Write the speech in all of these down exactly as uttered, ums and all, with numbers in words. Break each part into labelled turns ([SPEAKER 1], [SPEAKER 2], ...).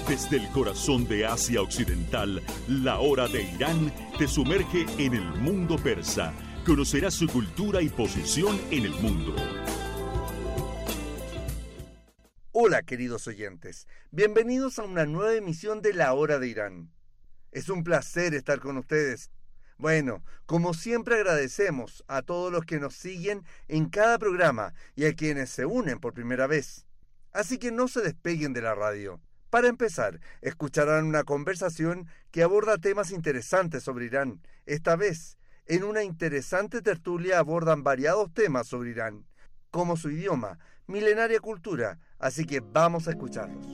[SPEAKER 1] Desde el corazón de Asia Occidental, la hora de Irán te sumerge en el mundo persa. Conocerás su cultura y posición en el mundo.
[SPEAKER 2] Hola, queridos oyentes. Bienvenidos a una nueva emisión de La Hora de Irán. Es un placer estar con ustedes. Bueno, como siempre agradecemos a todos los que nos siguen en cada programa y a quienes se unen por primera vez. Así que no se despeguen de la radio. Para empezar, escucharán una conversación que aborda temas interesantes sobre Irán. Esta vez, en una interesante tertulia abordan variados temas sobre Irán, como su idioma, milenaria cultura, así que vamos a escucharlos.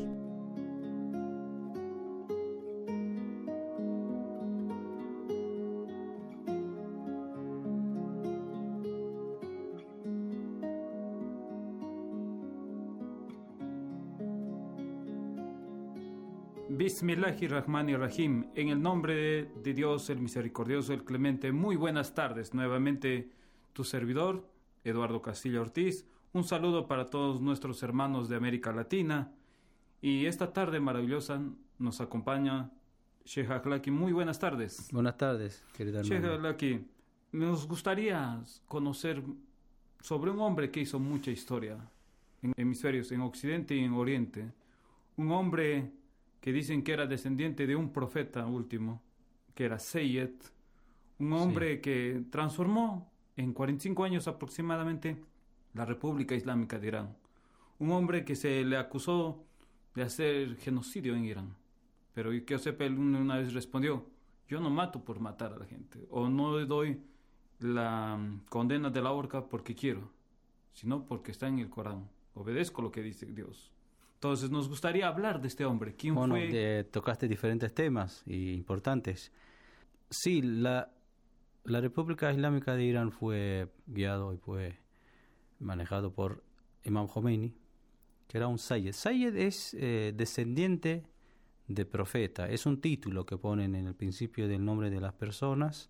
[SPEAKER 3] Bismillahirrahmanirrahim. En el nombre de Dios, el misericordioso, el clemente. Muy buenas tardes. Nuevamente tu servidor, Eduardo Castillo Ortiz. Un saludo para todos nuestros hermanos de América Latina. Y esta tarde maravillosa nos acompaña Sheikh Akhlaqi. Muy buenas tardes.
[SPEAKER 4] Buenas tardes, querido hermano.
[SPEAKER 3] Sheikh Akhlaqi, nos gustaría conocer sobre un hombre que hizo mucha historia en hemisferios, en Occidente y en Oriente. Un hombre que dicen que era descendiente de un profeta último, que era Sayyid, un hombre sí. que transformó en cuarenta y cinco años aproximadamente la República Islámica de Irán. Un hombre que se le acusó de hacer genocidio en Irán. Pero que yo sepa, él una vez respondió: yo no mato por matar a la gente, o no le doy la condena de la horca porque quiero, sino porque está en el Corán. Obedezco lo que dice Dios. Entonces nos gustaría hablar de este hombre. ¿Quién
[SPEAKER 4] bueno,
[SPEAKER 3] fue?
[SPEAKER 4] De, tocaste diferentes temas y importantes. Sí, la, la República Islámica de Irán fue guiado y fue manejado por Imam Khomeini, que era un Sayyid. Sayyid es eh, descendiente de profeta. Es un título que ponen en el principio del nombre de las personas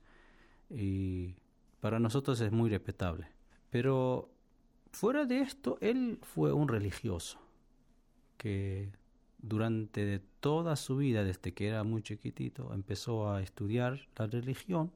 [SPEAKER 4] y para nosotros es muy respetable. Pero fuera de esto, él fue un religioso que durante toda su vida, desde que era muy chiquitito, empezó a estudiar la religión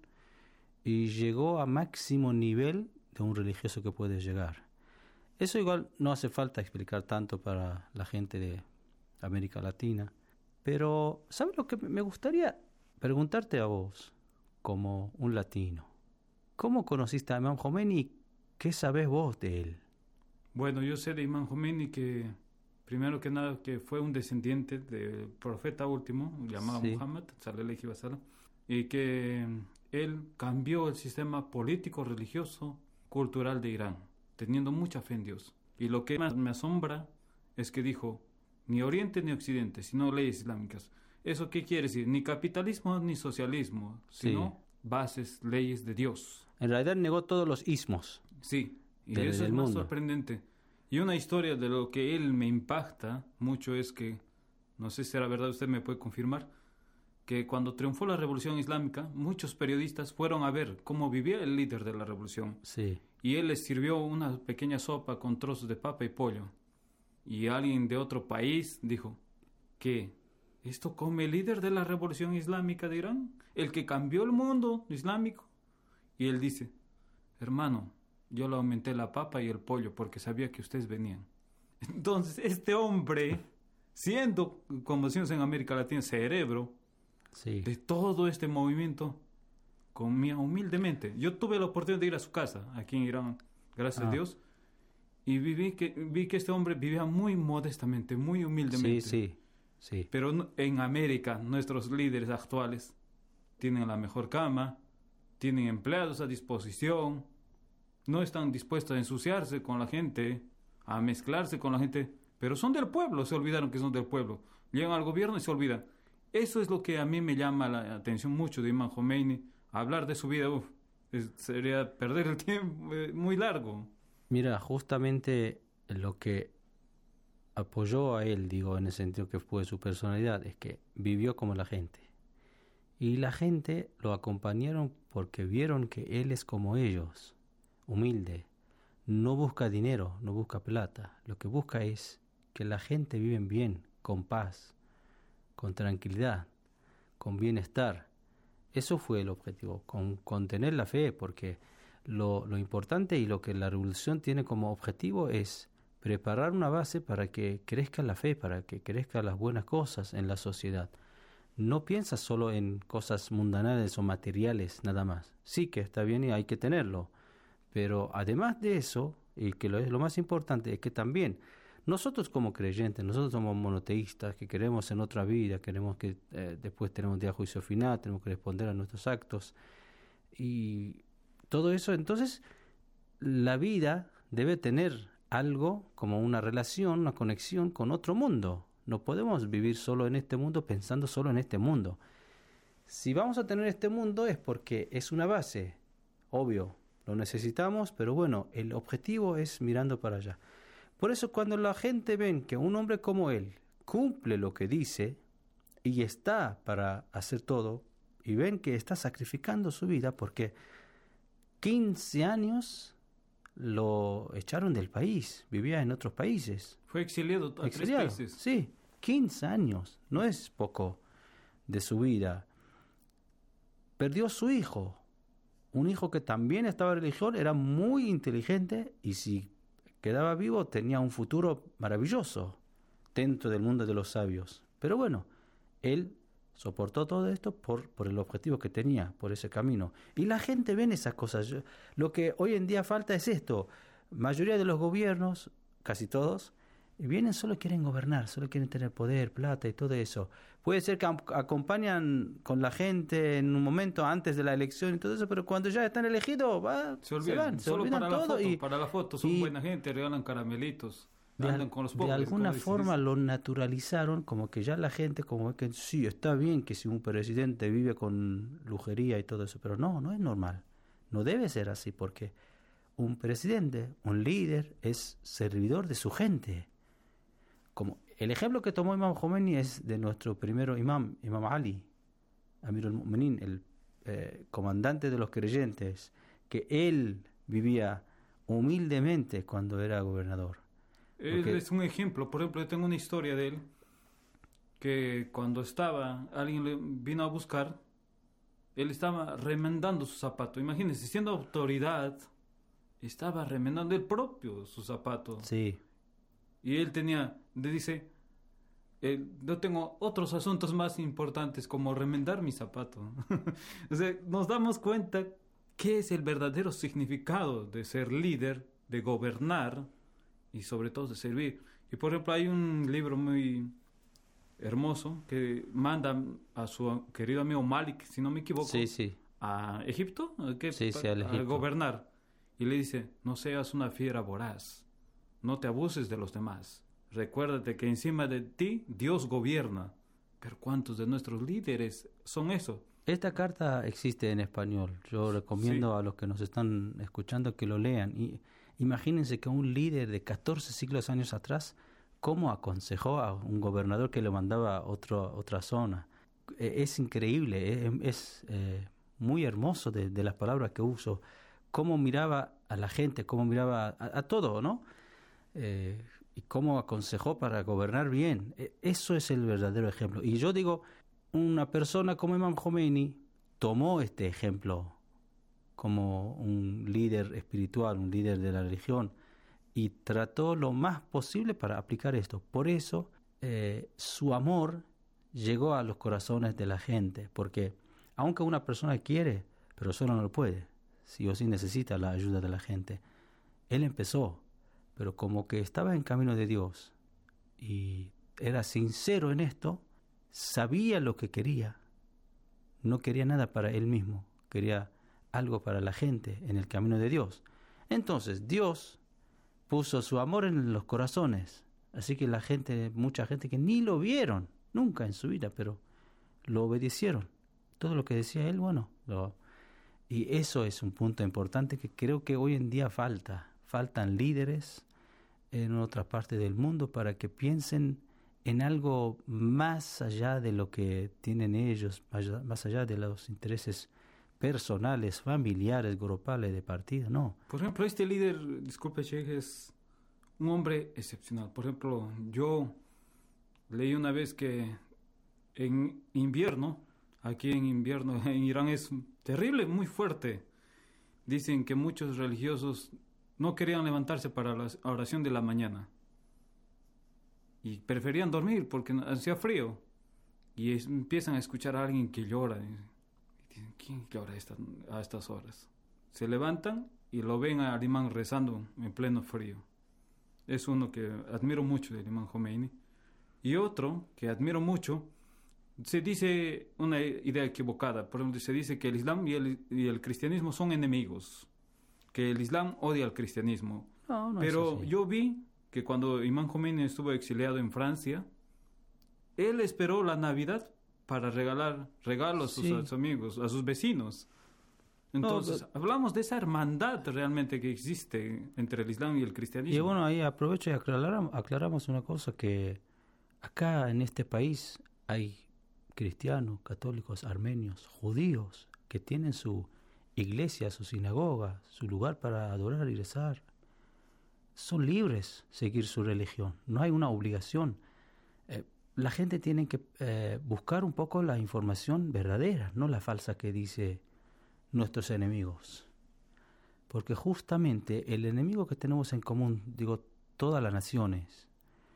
[SPEAKER 4] y llegó a máximo nivel de un religioso que puede llegar. Eso igual no hace falta explicar tanto para la gente de América Latina, pero ¿sabes lo que me gustaría preguntarte a vos, como un latino? ¿Cómo conociste a Imam Khomeini y qué sabés vos de él?
[SPEAKER 3] Bueno, yo sé de Imam Khomeini que primero que nada que fue un descendiente del profeta último, llamado sí. Muhammad, sallallahu wasallam, y que él cambió el sistema político, religioso, cultural de Irán, teniendo mucha fe en Dios. Y lo que más me asombra es que dijo, ni Oriente ni Occidente, sino leyes islámicas. ¿Eso qué quiere decir? Ni capitalismo ni socialismo, sino sí. bases, leyes de Dios.
[SPEAKER 4] En realidad negó todos los ismos.
[SPEAKER 3] Sí, y
[SPEAKER 4] del,
[SPEAKER 3] eso
[SPEAKER 4] del
[SPEAKER 3] es más
[SPEAKER 4] mundo.
[SPEAKER 3] sorprendente. Y una historia de lo que él me impacta mucho es que, no sé si será verdad, usted me puede confirmar, que cuando triunfó la Revolución Islámica, muchos periodistas fueron a ver cómo vivía el líder de la revolución.
[SPEAKER 4] Sí.
[SPEAKER 3] Y él les sirvió una pequeña sopa con trozos de papa y pollo. Y alguien de otro país dijo, ¿qué? ¿Esto come el líder de la Revolución Islámica de Irán? ¿El que cambió el mundo islámico? Y él dice, hermano, yo le aumenté la papa y el pollo porque sabía que ustedes venían. Entonces, este hombre, siendo, como decimos en América Latina, cerebro
[SPEAKER 4] sí.
[SPEAKER 3] de todo este movimiento, comía humildemente. Yo tuve la oportunidad de ir a su casa, aquí en Irán, gracias
[SPEAKER 4] ah.
[SPEAKER 3] a Dios, y vi que, vi que este hombre vivía muy modestamente, muy humildemente.
[SPEAKER 4] Sí, sí, sí.
[SPEAKER 3] Pero en América, nuestros líderes actuales tienen la mejor cama, tienen empleados a disposición, no están dispuestos a ensuciarse con la gente, a mezclarse con la gente, pero son del pueblo, se olvidaron que son del pueblo. Llegan al gobierno y se olvidan. Eso es lo que a mí me llama la atención mucho de Imam Khomeini. Hablar de su vida, uf, es, sería perder el tiempo eh, muy largo.
[SPEAKER 4] Mira, justamente lo que apoyó a él, digo, en el sentido que fue su personalidad, es que vivió como la gente. Y la gente lo acompañaron porque vieron que él es como ellos. Humilde, no busca dinero, no busca plata, lo que busca es que la gente vive bien, con paz, con tranquilidad, con bienestar. Eso fue el objetivo, con, con tener la fe, porque lo, lo importante y lo que la revolución tiene como objetivo es preparar una base para que crezca la fe, para que crezcan las buenas cosas en la sociedad. No piensas solo en cosas mundanales o materiales nada más. Sí que está bien y hay que tenerlo, pero además de eso, y que lo es lo más importante, es que también nosotros como creyentes, nosotros somos monoteístas, que queremos en otra vida, queremos que eh, después tenemos un día de juicio final, tenemos que responder a nuestros actos, y todo eso. Entonces, la vida debe tener algo como una relación, una conexión con otro mundo. No podemos vivir solo en este mundo pensando solo en este mundo. Si vamos a tener este mundo es porque es una base, obvio, lo necesitamos, pero bueno, el objetivo es mirando para allá. Por eso cuando la gente ven que un hombre como él cumple lo que dice y está para hacer todo, y ven que está sacrificando su vida, porque quince años lo echaron del país, vivía en otros países.
[SPEAKER 3] Fue exiliado a
[SPEAKER 4] exiliado,
[SPEAKER 3] tres países.
[SPEAKER 4] Sí, quince años, no es poco de su vida. Perdió su hijo, un hijo que también estaba religioso, era muy inteligente, y si quedaba vivo tenía un futuro maravilloso dentro del mundo de los sabios. Pero bueno, él soportó todo esto por, por el objetivo que tenía, por ese camino. Y la gente ve esas cosas. Yo, lo que hoy en día falta es esto. Mayoría de los gobiernos, casi todos, vienen solo quieren gobernar, solo quieren tener poder, plata y todo eso. Puede ser que acompañan con la gente en un momento antes de la elección y todo eso, pero cuando ya están elegidos, va,
[SPEAKER 3] se,
[SPEAKER 4] se van, se
[SPEAKER 3] solo
[SPEAKER 4] olvidan
[SPEAKER 3] para
[SPEAKER 4] todo.
[SPEAKER 3] La foto,
[SPEAKER 4] y,
[SPEAKER 3] para la foto son
[SPEAKER 4] y,
[SPEAKER 3] buena gente, regalan caramelitos,
[SPEAKER 4] de,
[SPEAKER 3] andan con los pobres.
[SPEAKER 4] De alguna forma lo naturalizaron, como que ya la gente, como que sí, está bien que si un presidente vive con lujería y todo eso, pero no, no es normal. No debe ser así, porque un presidente, un líder, es servidor de su gente. Como el ejemplo que tomó Imam Khomeini es de nuestro primero imam, Imam Ali, Amir al-Mu'minin, el eh, comandante de los creyentes, que él vivía humildemente cuando era gobernador.
[SPEAKER 3] Él
[SPEAKER 4] Porque,
[SPEAKER 3] es un ejemplo. Por ejemplo, yo tengo una historia de él, que cuando estaba, alguien le vino a buscar, él estaba remendando su zapato. Imagínense, siendo autoridad, estaba remendando él propio su zapato.
[SPEAKER 4] Sí.
[SPEAKER 3] Y él tenía, le dice, eh, yo tengo otros asuntos más importantes como remendar mi zapato. O sea, nos damos cuenta qué es el verdadero significado de ser líder, de gobernar y sobre todo de servir. Y por ejemplo, hay un libro muy hermoso que manda a su querido amigo Malik, si no me equivoco,
[SPEAKER 4] sí, sí.
[SPEAKER 3] a Egipto, que,
[SPEAKER 4] sí, sí, al Egipto,
[SPEAKER 3] a gobernar. Y le dice, no seas una fiera voraz. No te abuses de los demás. Recuérdate que encima de ti Dios gobierna. Pero ¿cuántos de nuestros líderes son eso?
[SPEAKER 4] Esta carta existe en español. Yo recomiendo sí. a los que nos están escuchando que lo lean. Y imagínense que un líder de catorce siglos años atrás, ¿cómo aconsejó a un gobernador que lo mandaba a otro, otra zona? Es increíble, es, es eh, muy hermoso de, de las palabras que uso. Cómo miraba a la gente, cómo miraba a, a todo, ¿no? Eh, y cómo aconsejó para gobernar bien. Eso es el verdadero ejemplo. Y yo digo, una persona como Imam Khomeini tomó este ejemplo como un líder espiritual, un líder de la religión, y trató lo más posible para aplicar esto. Por eso eh, su amor llegó a los corazones de la gente, porque aunque una persona quiere, pero solo no lo puede, sí o sí necesita la ayuda de la gente. Él empezó, pero como que estaba en camino de Dios y era sincero en esto, sabía lo que quería, no quería nada para él mismo, quería algo para la gente en el camino de Dios. Entonces Dios puso su amor en los corazones, así que la gente, mucha gente que ni lo vieron nunca en su vida, pero lo obedecieron. Todo lo que decía él, bueno, lo, y eso es un punto importante que creo que hoy en día falta. Faltan líderes en otras partes del mundo para que piensen en algo más allá de lo que tienen ellos, más allá de los intereses personales, familiares, grupales, de partido, no.
[SPEAKER 3] Por ejemplo, este líder, disculpe, Sheikh, es un hombre excepcional. Por ejemplo, yo leí una vez que en invierno, aquí en invierno en Irán es terrible, muy fuerte. Dicen que muchos religiosos no querían levantarse para la oración de la mañana y preferían dormir porque hacía frío. Y es, empiezan a escuchar a alguien que llora. Y dicen, ¿quién llora a, esta, a estas horas? Se levantan y lo ven al imán rezando en pleno frío. Es uno que admiro mucho del imán Jomeini. Y otro que admiro mucho, se dice una idea equivocada. Por ejemplo, se dice que el Islam y el, y el cristianismo son enemigos, que el Islam odia al cristianismo.
[SPEAKER 4] No, no
[SPEAKER 3] Pero
[SPEAKER 4] es así.
[SPEAKER 3] yo vi que cuando Imán Jomeini estuvo exiliado en Francia, él esperó la Navidad para regalar regalos
[SPEAKER 4] Sí.
[SPEAKER 3] a sus amigos, a sus vecinos. Entonces,
[SPEAKER 4] No,
[SPEAKER 3] hablamos de esa hermandad realmente que existe entre el Islam y el cristianismo.
[SPEAKER 4] Y bueno, ahí aprovecho y aclaramos, aclaramos una cosa, que acá en este país hay cristianos, católicos, armenios, judíos, que tienen su iglesia, su sinagoga, su lugar para adorar y rezar. Son libres seguir su religión, no hay una obligación. Eh, la gente tiene que eh, buscar un poco la información verdadera, no la falsa que dice nuestros enemigos. Porque justamente el enemigo que tenemos en común, digo, todas las naciones,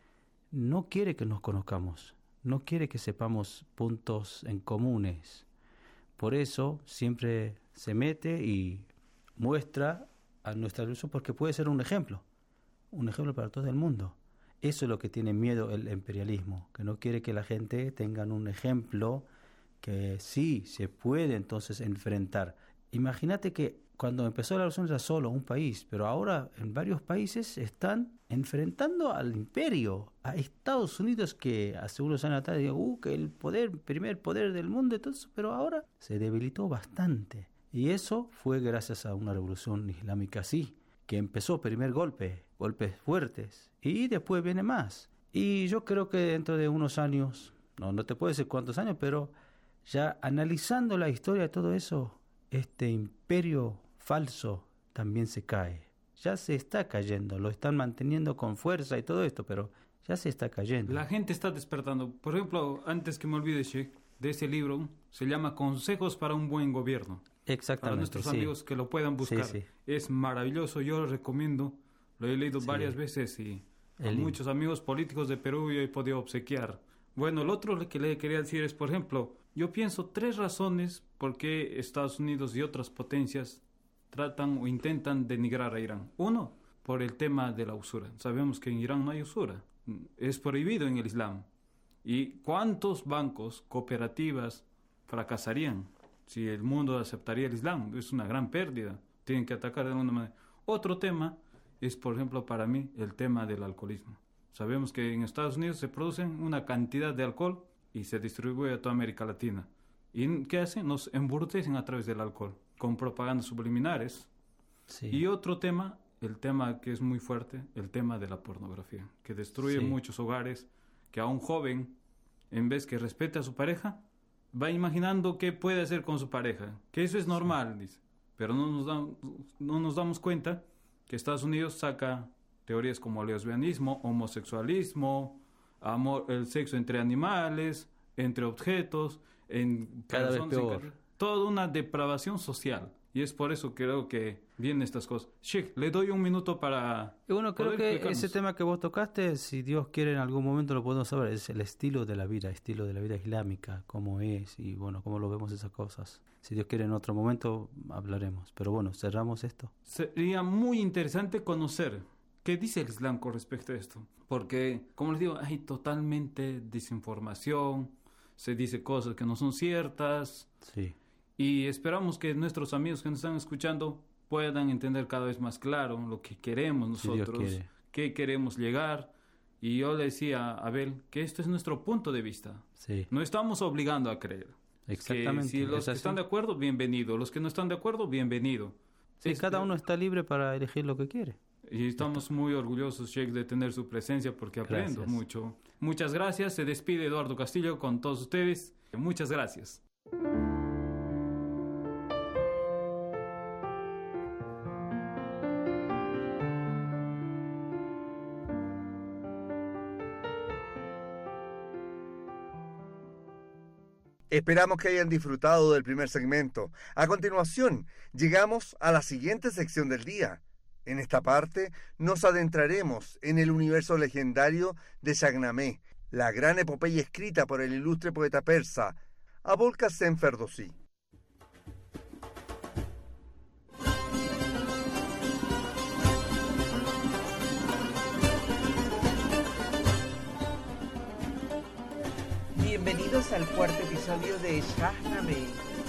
[SPEAKER 4] no quiere que nos conozcamos, no quiere que sepamos puntos en comunes. Por eso siempre se mete y muestra a nuestra religión, porque puede ser un ejemplo, un ejemplo para todo el mundo. Eso es lo que tiene miedo el imperialismo, que no quiere que la gente tenga un ejemplo que sí se puede entonces enfrentar. Imagínate que cuando empezó la revolución era solo un país, pero ahora en varios países están enfrentando al imperio, a Estados Unidos, que hace unos años atrás digo, uh, que el poder, primer poder del mundo y todo eso, pero ahora se debilitó bastante. Y eso fue gracias a una revolución islámica así, que empezó primer golpe, golpes fuertes, y después viene más. Y yo creo que dentro de unos años, no, no te puedo decir cuántos años, pero ya analizando la historia de todo eso, este imperio falso también se cae. Ya se está cayendo, lo están manteniendo con fuerza y todo esto, pero ya se está cayendo.
[SPEAKER 3] La gente está despertando. Por ejemplo, antes que me olvide, Sheikh, de ese libro, se llama Consejos para un buen gobierno.
[SPEAKER 4] Exactamente.
[SPEAKER 3] Para nuestros
[SPEAKER 4] sí.
[SPEAKER 3] amigos que lo puedan buscar.
[SPEAKER 4] Sí, sí.
[SPEAKER 3] Es maravilloso, yo lo recomiendo. Lo he leído
[SPEAKER 4] Sí.
[SPEAKER 3] varias veces y a
[SPEAKER 4] El-
[SPEAKER 3] muchos amigos políticos de Perú yo he podido obsequiar. Bueno, lo otro que le quería decir es, por ejemplo, yo pienso tres razones por qué Estados Unidos y otras potencias tratan o intentan denigrar a Irán. Uno, por el tema de la usura. Sabemos que en Irán no hay usura. Es prohibido en el Islam. ¿Y cuántos bancos, cooperativas fracasarían si el mundo aceptaría el Islam? Es una gran pérdida. Tienen que atacar de alguna manera. Otro tema es, por ejemplo, para mí, el tema del alcoholismo. Sabemos que en Estados Unidos se producen una cantidad de alcohol y se distribuye a toda América Latina. ¿Y qué hacen? Nos embrutecen a través del alcohol, con propagandas subliminares.
[SPEAKER 4] Sí.
[SPEAKER 3] Y otro tema, el tema que es muy fuerte, el tema de la pornografía, que destruye
[SPEAKER 4] Sí.
[SPEAKER 3] muchos hogares, que a un joven, en vez que respete a su pareja, va imaginando qué puede hacer con su pareja, que eso es normal, dice. Pero no nos, da- no nos damos cuenta que Estados Unidos saca teorías como el lesbianismo, homosexualismo, amor, el sexo entre animales, entre objetos, en
[SPEAKER 4] Cada vez
[SPEAKER 3] personas, en
[SPEAKER 4] peor.
[SPEAKER 3] ca- toda una depravación social. Y es por eso que creo que vienen estas cosas. Sheikh, le doy un minuto para...
[SPEAKER 4] Y bueno, creo
[SPEAKER 3] poder
[SPEAKER 4] que
[SPEAKER 3] explicarnos.
[SPEAKER 4] ese tema que vos tocaste, si Dios quiere en algún momento lo podemos saber, es el estilo de la vida, estilo de la vida islámica, cómo es y bueno, cómo lo vemos esas cosas. Si Dios quiere en otro momento hablaremos. Pero bueno, cerramos esto.
[SPEAKER 3] Sería muy interesante conocer qué dice el Islam con respecto a esto. Porque, como les digo, hay totalmente desinformación, se dice cosas que no son ciertas.
[SPEAKER 4] Sí.
[SPEAKER 3] Y esperamos que nuestros amigos que nos están escuchando puedan entender cada vez más claro lo que queremos
[SPEAKER 4] Si Dios
[SPEAKER 3] nosotros,
[SPEAKER 4] quiere.
[SPEAKER 3] qué queremos llegar. Y yo le decía a Abel que esto es nuestro punto de vista.
[SPEAKER 4] Sí.
[SPEAKER 3] No estamos obligando a creer.
[SPEAKER 4] Exactamente.
[SPEAKER 3] Que si los
[SPEAKER 4] es
[SPEAKER 3] que
[SPEAKER 4] así.
[SPEAKER 3] están de acuerdo, bienvenido. Los que no están de acuerdo, bienvenido.
[SPEAKER 4] Sí,
[SPEAKER 3] Este,
[SPEAKER 4] cada uno está libre para elegir lo que quiere.
[SPEAKER 3] Y estamos muy orgullosos, Sheikh, de tener su presencia porque aprendo
[SPEAKER 4] Gracias.
[SPEAKER 3] mucho. Muchas gracias. Se despide Eduardo Castillo con todos ustedes. Muchas gracias.
[SPEAKER 2] Esperamos que hayan disfrutado del primer segmento. A continuación, llegamos a la siguiente sección del día. En esta parte, nos adentraremos en el universo legendario de Shahnameh, la gran epopeya escrita por el ilustre poeta persa Abul Qasim Ferdowsi.
[SPEAKER 5] Bienvenidos al cuarto episodio de Shahnameh.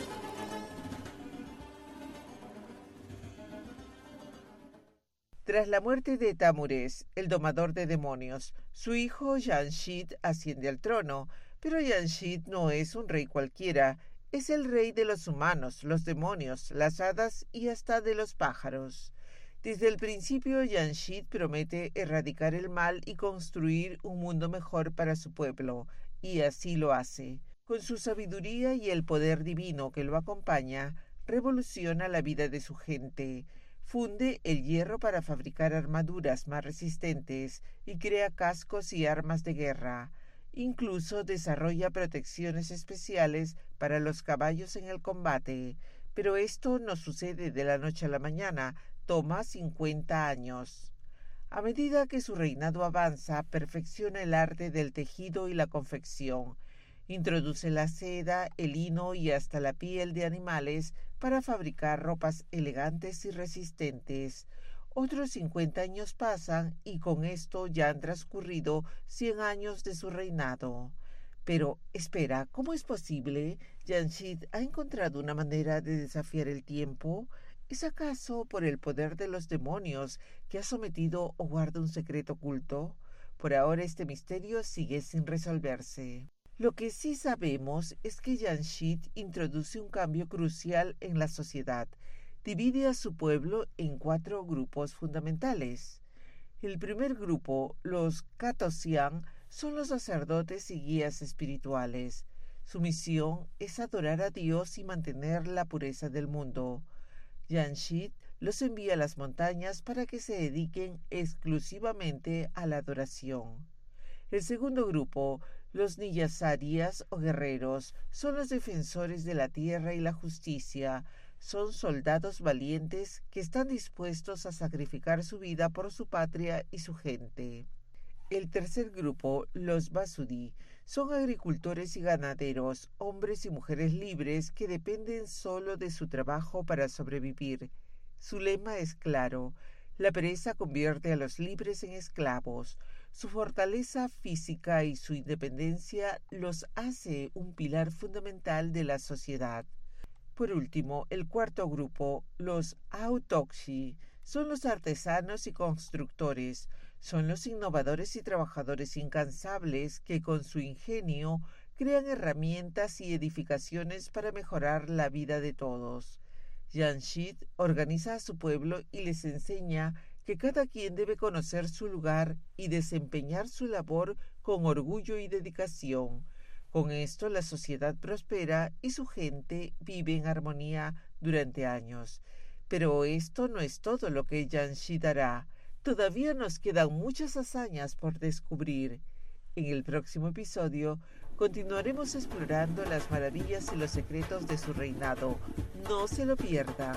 [SPEAKER 5] Tras la muerte de Tamurez, el domador de demonios, su hijo Jamshid asciende al trono, pero Jamshid no es un rey cualquiera, es el rey de los humanos, los demonios, las hadas y hasta de los pájaros. Desde el principio, Jamshid promete erradicar el mal y construir un mundo mejor para su pueblo, y así lo hace. Con su sabiduría y el poder divino que lo acompaña, revoluciona la vida de su gente. Funde el hierro para fabricar armaduras más resistentes y crea cascos y armas de guerra. Incluso desarrolla protecciones especiales para los caballos en el combate. Pero esto no sucede de la noche a la mañana, toma cincuenta años. A medida que su reinado avanza, perfecciona el arte del tejido y la confección. Introduce la seda, el lino y hasta la piel de animales para fabricar ropas elegantes y resistentes. Otros cincuenta años pasan y con esto ya han transcurrido cien años de su reinado. Pero, espera, ¿cómo es posible? ¿Jamshid ha encontrado una manera de desafiar el tiempo? ¿Es acaso por el poder de los demonios que ha sometido o guarda un secreto oculto? Por ahora este misterio sigue sin resolverse. Lo que sí sabemos es que Jamshid introduce un cambio crucial en la sociedad. Divide a su pueblo en cuatro grupos fundamentales. El primer grupo, los Katosian, son los sacerdotes y guías espirituales. Su misión es adorar a Dios y mantener la pureza del mundo. Jamshid los envía a las montañas para que se dediquen exclusivamente a la adoración. El segundo grupo, los Niyazarias o guerreros, son los defensores de la tierra y la justicia. Son soldados valientes que están dispuestos a sacrificar su vida por su patria y su gente. El tercer grupo, los Basudi, son agricultores y ganaderos, hombres y mujeres libres que dependen solo de su trabajo para sobrevivir. Su lema es claro: la pereza convierte a los libres en esclavos. Su fortaleza física y su independencia los hace un pilar fundamental de la sociedad. Por último, el cuarto grupo, los Autokshi, son los artesanos y constructores. Son los innovadores y trabajadores incansables que con su ingenio crean herramientas y edificaciones para mejorar la vida de todos. Jamshid organiza a su pueblo y les enseña que cada quien debe conocer su lugar y desempeñar su labor con orgullo y dedicación. Con esto la sociedad prospera y su gente vive en armonía durante años. Pero esto no es todo lo que Jamshid hará. Todavía nos quedan muchas hazañas por descubrir. En el próximo episodio continuaremos explorando las maravillas y los secretos de su reinado. No se lo pierdan.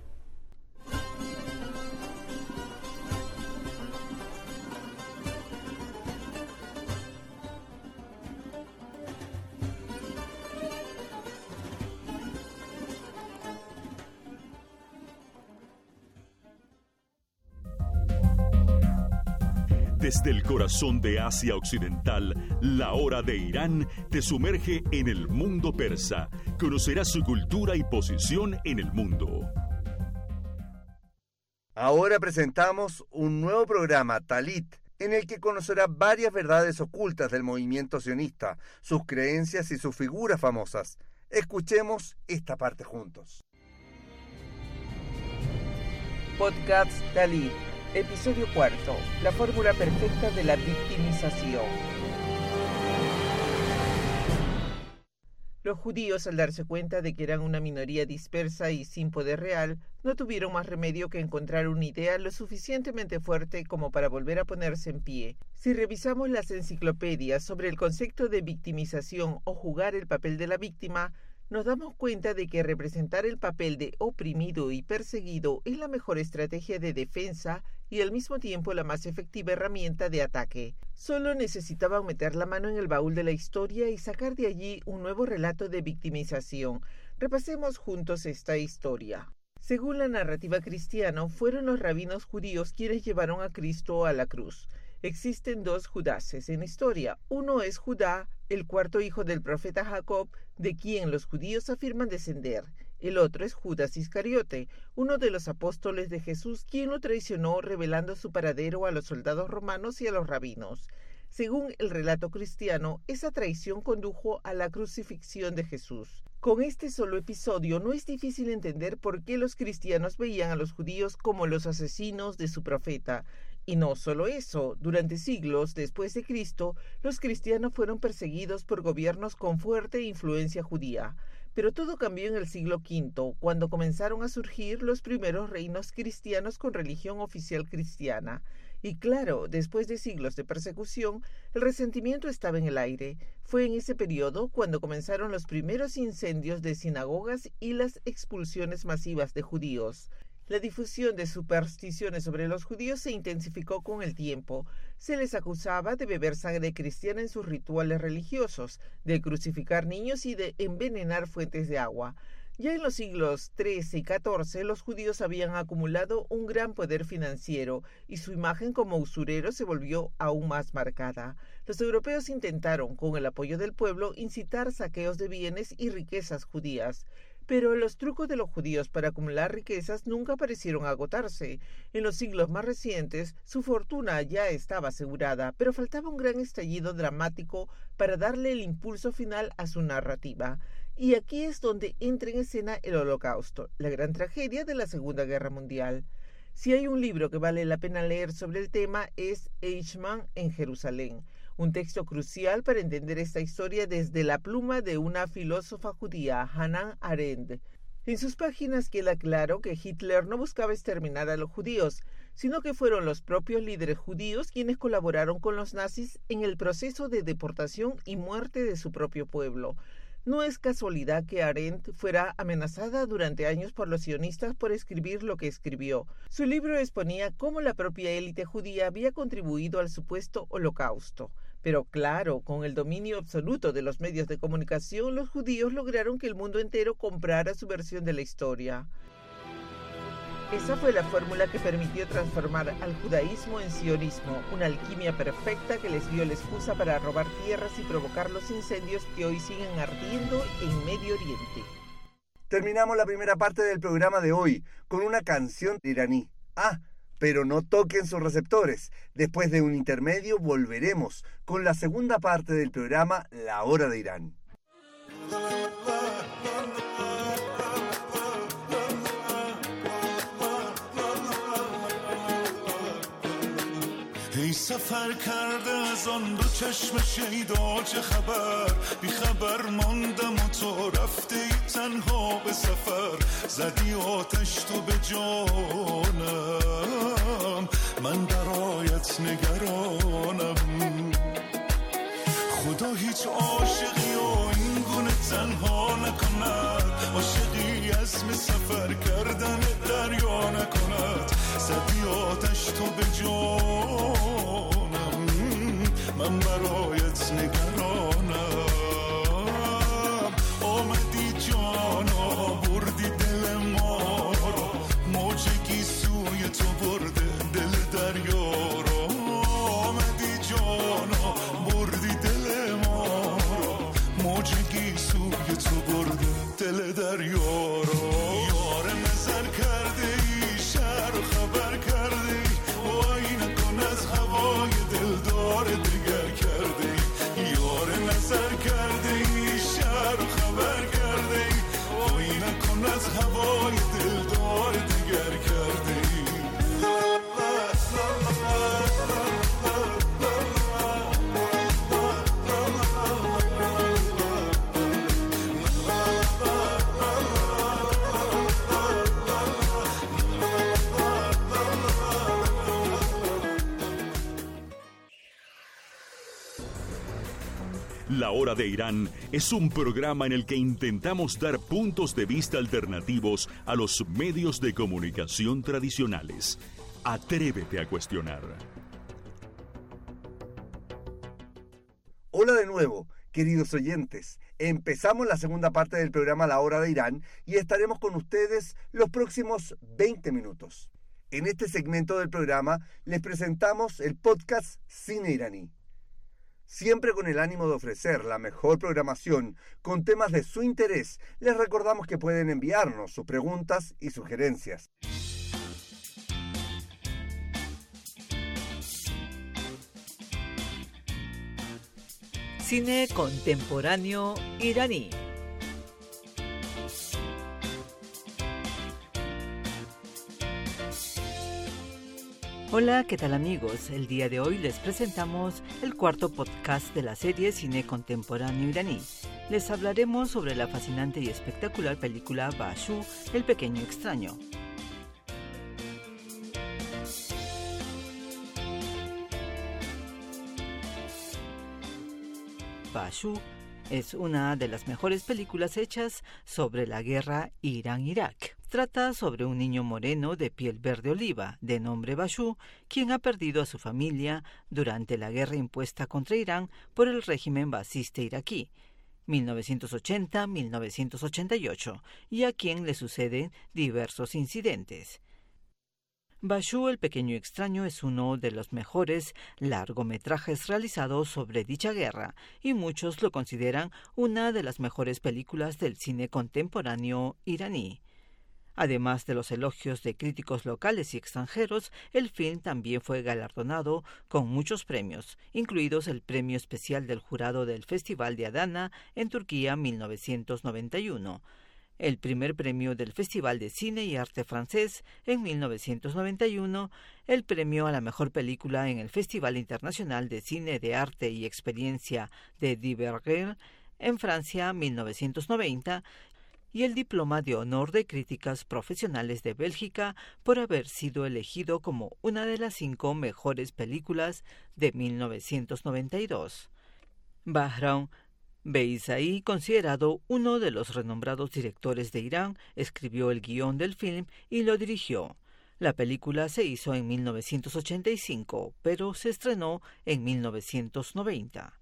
[SPEAKER 1] Desde el corazón de Asia Occidental, la hora de Irán te sumerge en el mundo persa. Conocerás su cultura y posición en el mundo.
[SPEAKER 2] Ahora presentamos un nuevo programa, Talit, en el que conocerá varias verdades ocultas del movimiento sionista, sus creencias y sus figuras famosas. Escuchemos esta parte juntos.
[SPEAKER 5] Podcast Talit. Episodio cuarto. La fórmula perfecta de la victimización. Los judíos, al darse cuenta de que eran una minoría dispersa y sin poder real, no tuvieron más remedio que encontrar una idea lo suficientemente fuerte como para volver a ponerse en pie. Si revisamos las enciclopedias sobre el concepto de victimización o jugar el papel de la víctima, nos damos cuenta de que representar el papel de oprimido y perseguido es la mejor estrategia de defensa y al mismo tiempo la más efectiva herramienta de ataque. Solo necesitaban meter la mano en el baúl de la historia y sacar de allí un nuevo relato de victimización. Repasemos juntos esta historia. Según la narrativa cristiana, fueron los rabinos judíos quienes llevaron a Cristo a la cruz. Existen dos Judases en la historia. Uno es Judá, el cuarto hijo del profeta Jacob, de quien los judíos afirman descender. El otro es Judas Iscariote, uno de los apóstoles de Jesús, quien lo traicionó revelando su paradero a los soldados romanos y a los rabinos. Según el relato cristiano, esa traición condujo a la crucifixión de Jesús. Con este solo episodio no es difícil entender por qué los cristianos veían a los judíos como los asesinos de su profeta. Y no solo eso, durante siglos después de Cristo, los cristianos fueron perseguidos por gobiernos con fuerte influencia judía. Pero todo cambió en el siglo quinto, cuando comenzaron a surgir los primeros reinos cristianos con religión oficial cristiana. Y claro, después de siglos de persecución, el resentimiento estaba en el aire. Fue en ese periodo cuando comenzaron los primeros incendios de sinagogas y las expulsiones masivas de judíos. La difusión de supersticiones sobre los judíos se intensificó con el tiempo. Se les acusaba de beber sangre cristiana en sus rituales religiosos, de crucificar niños y de envenenar fuentes de agua. Ya en los siglos trece y catorce, los judíos habían acumulado un gran poder financiero y su imagen como usureros se volvió aún más marcada. Los europeos intentaron, con el apoyo del pueblo, incitar saqueos de bienes y riquezas judías. Pero los trucos de los judíos para acumular riquezas nunca parecieron agotarse. En los siglos más recientes, su fortuna ya estaba asegurada, pero faltaba un gran estallido dramático para darle el impulso final a su narrativa. Y aquí es donde entra en escena el Holocausto, la gran tragedia de la Segunda Guerra Mundial. Si hay un libro que vale la pena leer sobre el tema es Eichmann en Jerusalén, un texto crucial para entender esta historia desde la pluma de una filósofa judía, Hannah Arendt. En sus páginas queda claro que Hitler no buscaba exterminar a los judíos, sino que fueron los propios líderes judíos quienes colaboraron con los nazis en el proceso de deportación y muerte de su propio pueblo. No es casualidad que Arendt fuera amenazada durante años por los sionistas por escribir lo que escribió. Su libro exponía cómo la propia élite judía había contribuido al supuesto holocausto. Pero claro, con el dominio absoluto de los medios de comunicación, los judíos lograron que el mundo entero comprara su versión de la historia. Esa fue la fórmula que permitió transformar al judaísmo en sionismo, una alquimia perfecta que les dio la excusa para robar tierras y provocar los incendios que hoy siguen ardiendo en Medio Oriente.
[SPEAKER 2] Terminamos la primera parte del programa de hoy con una canción iraní. Ah, pero no toquen sus receptores. Después de un intermedio volveremos con la segunda parte del programa La Hora de Irán.
[SPEAKER 6] ای سفر کرده از آن دو چشم شیدا چه خبر بی خبر ماندم و تو رفته ای تنها به سفر زدی آتش تو به جانم من برایت نگرانم خدا هیچ عاشقی و این گونه تنها نکند عاشقی عزم سفر کردن دریا نکند زدی آتش تو به جانم من برایت نگرانم آمدی جانا بردی دل ما رو موجگی سوی تو برده دل دریا رو آمدی جانا بردی دل ما رو موجگی سوی تو برده دل دریا رو یار نظر کرده ای شهر و خبر کرده ای وای نکن از هوای دلدار دیگر کرده ای یار نظر کرده ای شهر و خبر کرده ای وای نکن از هوای دلدار دیگر کرده ای
[SPEAKER 1] Hora de Irán es un programa en el que intentamos dar puntos de vista alternativos a los medios de comunicación tradicionales. Atrévete a cuestionar.
[SPEAKER 2] Hola de nuevo, queridos oyentes. Empezamos la segunda parte del programa La Hora de Irán y estaremos con ustedes los próximos veinte minutos. En este segmento del programa les presentamos el podcast Cine Iraní. Siempre con el ánimo de ofrecer la mejor programación con temas de su interés, les recordamos que pueden enviarnos sus preguntas y sugerencias.
[SPEAKER 7] Cine contemporáneo iraní. Hola, ¿qué tal amigos? El día de hoy les presentamos el cuarto podcast de la serie Cine contemporáneo iraní. Les hablaremos sobre la fascinante y espectacular película Bashu, el pequeño extraño. Bashu es una de las mejores películas hechas sobre la guerra Irán-Irak. Trata sobre un niño moreno de piel verde oliva, de nombre Bashu, quien ha perdido a su familia durante la guerra impuesta contra Irán por el régimen basista iraquí, mil novecientos ochenta a mil novecientos ochenta y ocho, y a quien le suceden diversos incidentes. Bashu, el pequeño extraño, es uno de los mejores largometrajes realizados sobre dicha guerra, y muchos lo consideran una de las mejores películas del cine contemporáneo iraní. Además de los elogios de críticos locales y extranjeros, el film también fue galardonado con muchos premios, incluidos el premio especial del jurado del Festival de Adana en Turquía mil novecientos noventa y uno, el primer premio del Festival de Cine y Arte Francés en mil novecientos noventa y uno, el premio a la mejor película en el Festival Internacional de Cine de Arte y Experiencia de Divergère en Francia mil novecientos noventa, y el diploma de honor de críticas profesionales de Bélgica por haber sido elegido como una de las cinco mejores películas de mil novecientos noventa y dos. Bahram Beyzaí, considerado uno de los renombrados directores de Irán, escribió el guión del film y lo dirigió. La película se hizo en mil novecientos ochenta y cinco, pero se estrenó en mil novecientos noventa.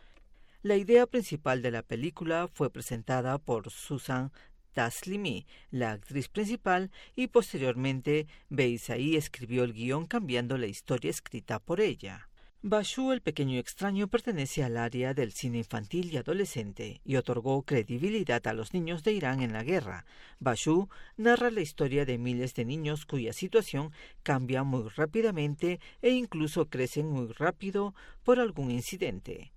[SPEAKER 7] La idea principal de la película fue presentada por Susan Taslimi, la actriz principal, y posteriormente Beyzaí escribió el guión cambiando la historia escrita por ella. Bashu, el pequeño extraño, pertenece al área del cine infantil y adolescente y otorgó credibilidad a los niños de Irán en la guerra. Bashu narra la historia de miles de niños cuya situación cambia muy rápidamente e incluso crecen muy rápido por algún incidente.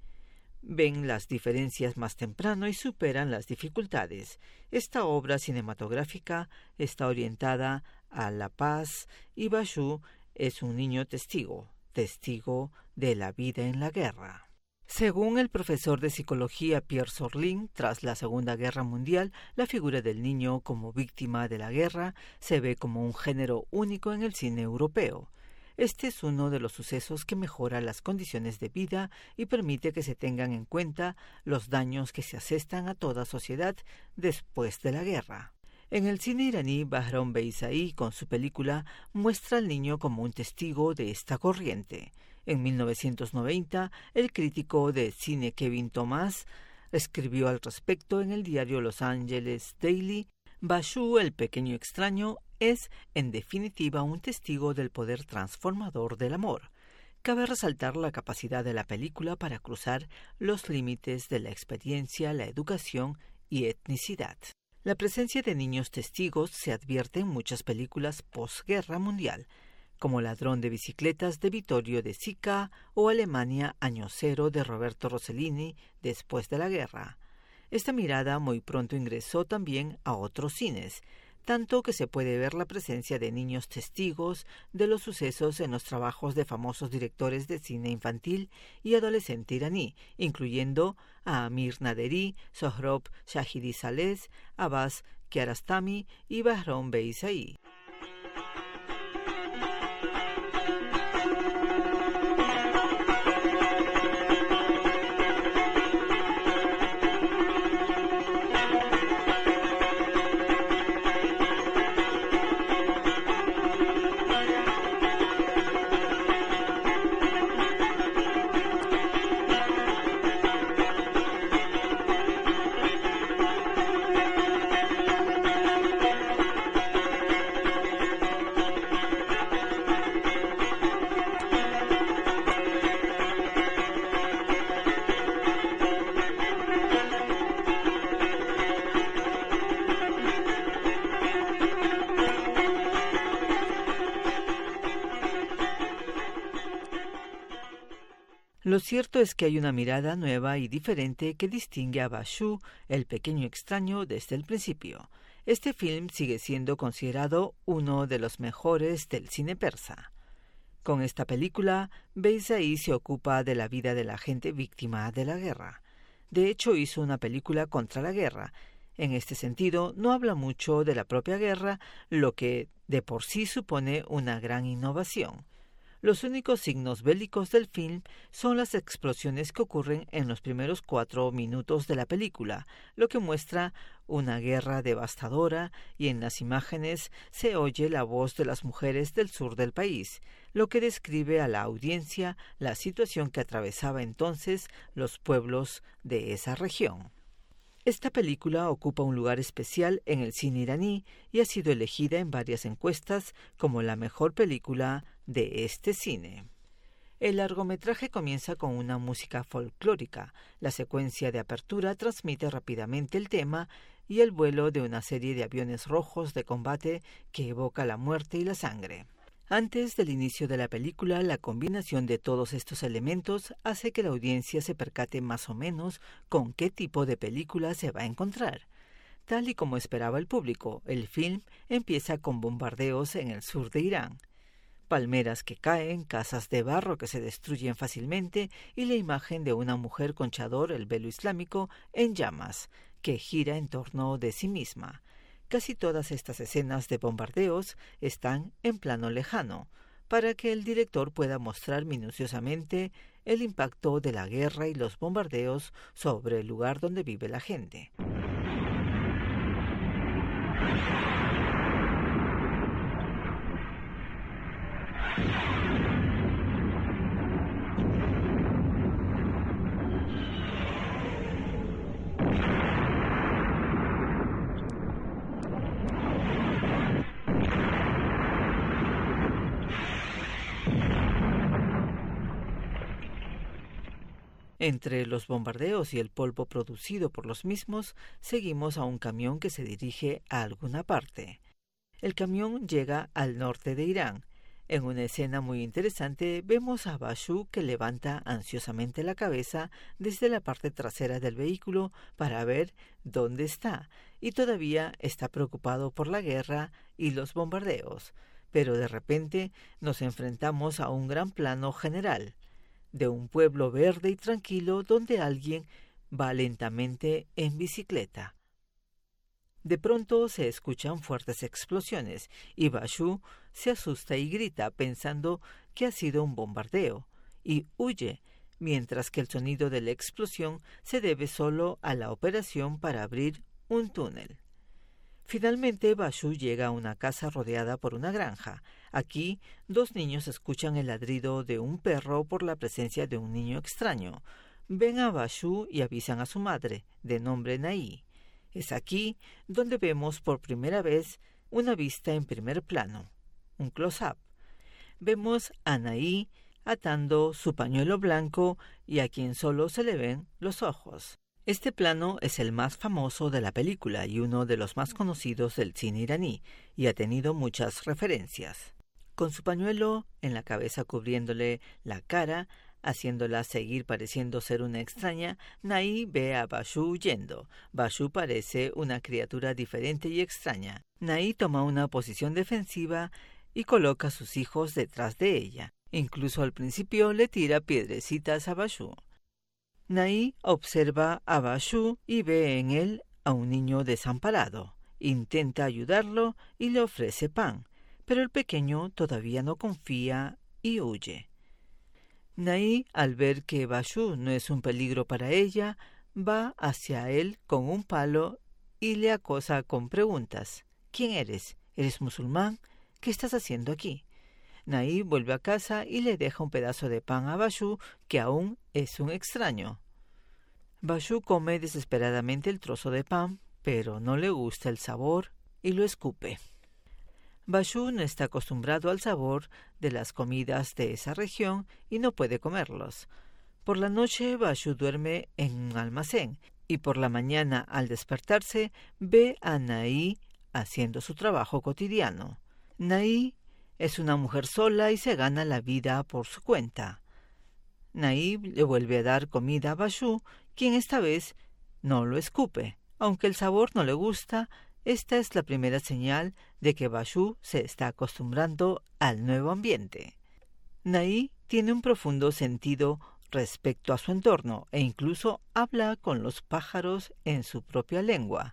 [SPEAKER 7] Ven las diferencias más temprano y superan las dificultades. Esta obra cinematográfica está orientada a la paz y Bashu es un niño testigo, testigo de la vida en la guerra. Según el profesor de psicología Pierre Sorlin, tras la Segunda Guerra Mundial, la figura del niño como víctima de la guerra se ve como un género único en el cine europeo. Este es uno de los sucesos que mejora las condiciones de vida y permite que se tengan en cuenta los daños que se asestan a toda sociedad después de la guerra. En el cine iraní, Bahram Beyzaí, con su película, muestra al niño como un testigo de esta corriente. En mil novecientos noventa, el crítico de cine Kevin Thomas escribió al respecto en el diario Los Angeles Daily: Bashu, el pequeño extraño, es, en definitiva, un testigo del poder transformador del amor. Cabe resaltar la capacidad de la película para cruzar los límites de la experiencia, la educación y etnicidad. La presencia de niños testigos se advierte en muchas películas posguerra mundial, como Ladrón de bicicletas de Vittorio De Sica o Alemania Año Cero de Roberto Rossellini después de la guerra. Esta mirada muy pronto ingresó también a otros cines, tanto que se puede ver la presencia de niños testigos de los sucesos en los trabajos de famosos directores de cine infantil y adolescente iraní, incluyendo a Amir Naderi, Sohrab Shahidi Saleh, Abbas Kiarostami y Bahram Beyzaí. Lo cierto es que hay una mirada nueva y diferente que distingue a Bashu, el pequeño extraño, desde el principio. Este film sigue siendo considerado uno de los mejores del cine persa. Con esta película, Beyzai se ocupa de la vida de la gente víctima de la guerra. De hecho, hizo una película contra la guerra. En este sentido, no habla mucho de la propia guerra, lo que de por sí supone una gran innovación. Los únicos signos bélicos del film son las explosiones que ocurren en los primeros cuatro minutos de la película, lo que muestra una guerra devastadora, y en las imágenes se oye la voz de las mujeres del sur del país, lo que describe a la audiencia la situación que atravesaba entonces los pueblos de esa región. Esta película ocupa un lugar especial en el cine iraní y ha sido elegida en varias encuestas como la mejor película de este cine. El largometraje comienza con una música folclórica. La secuencia de apertura transmite rápidamente el tema y el vuelo de una serie de aviones rojos de combate que evoca la muerte y la sangre. Antes del inicio de la película, la combinación de todos estos elementos hace que la audiencia se percate más o menos con qué tipo de película se va a encontrar. Tal y como esperaba el público, el film empieza con bombardeos en el sur de Irán. Palmeras que caen, casas de barro que se destruyen fácilmente y la imagen de una mujer con chador, el velo islámico, en llamas, que gira en torno de sí misma. Casi todas estas escenas de bombardeos están en plano lejano, para que el director pueda mostrar minuciosamente el impacto de la guerra y los bombardeos sobre el lugar donde vive la gente. Entre los bombardeos y el polvo producido por los mismos, seguimos a un camión que se dirige a alguna parte. El camión llega al norte de Irán. En una escena muy interesante vemos a Bashu que levanta ansiosamente la cabeza desde la parte trasera del vehículo para ver dónde está, y todavía está preocupado por la guerra y los bombardeos. Pero de repente nos enfrentamos a un gran plano general de un pueblo verde y tranquilo donde alguien va lentamente en bicicleta. De pronto se escuchan fuertes explosiones y Bashu se asusta y grita pensando que ha sido un bombardeo y huye, mientras que el sonido de la explosión se debe solo a la operación para abrir un túnel. Finalmente, Bashu llega a una casa rodeada por una granja. Aquí, dos niños escuchan el ladrido de un perro por la presencia de un niño extraño. Ven a Bashu y avisan a su madre, de nombre Naí. Es aquí donde vemos por primera vez una vista en primer plano, un close-up. Vemos a Naí atando su pañuelo blanco y a quien solo se le ven los ojos. Este plano es el más famoso de la película y uno de los más conocidos del cine iraní, y ha tenido muchas referencias. Con su pañuelo en la cabeza cubriéndole la cara, haciéndola seguir pareciendo ser una extraña, Naí ve a Bashu huyendo. Bashu parece una criatura diferente y extraña. Naí toma una posición defensiva y coloca a sus hijos detrás de ella. Incluso al principio le tira piedrecitas a Bashu. Naí observa a Bashu y ve en él a un niño desamparado. Intenta ayudarlo y le ofrece pan, pero el pequeño todavía no confía y huye. Naí, al ver que Bashu no es un peligro para ella, va hacia él con un palo y le acosa con preguntas. ¿Quién eres? ¿Eres musulmán? ¿Qué estás haciendo aquí? Naí vuelve a casa y le deja un pedazo de pan a Bashu, que aún es un extraño. Bashu come desesperadamente el trozo de pan, pero no le gusta el sabor y lo escupe. Bashu no está acostumbrado al sabor de las comidas de esa región y no puede comerlos. Por la noche, Bashu duerme en un almacén y por la mañana, al despertarse, ve a Naí haciendo su trabajo cotidiano. Naí es una mujer sola y se gana la vida por su cuenta. Naib le vuelve a dar comida a Bashu, quien esta vez no lo escupe. Aunque el sabor no le gusta, esta es la primera señal de que Bashu se está acostumbrando al nuevo ambiente. Naib tiene un profundo sentido respecto a su entorno e incluso habla con los pájaros en su propia lengua.